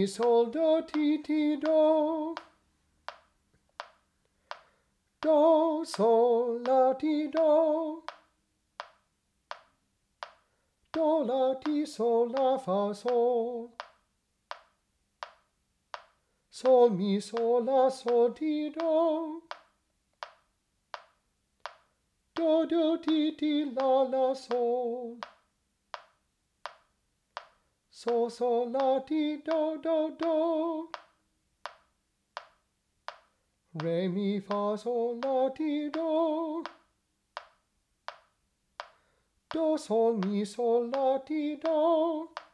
mi sol do ti ti do. Do sol la ti do. Do la ti sol la fa sol. Sol mi sol la sol ti do. Do do ti ti la la sol. Sol sol la ti do do do. Re mi fa sol la ti do. Do sol mi sol la ti do.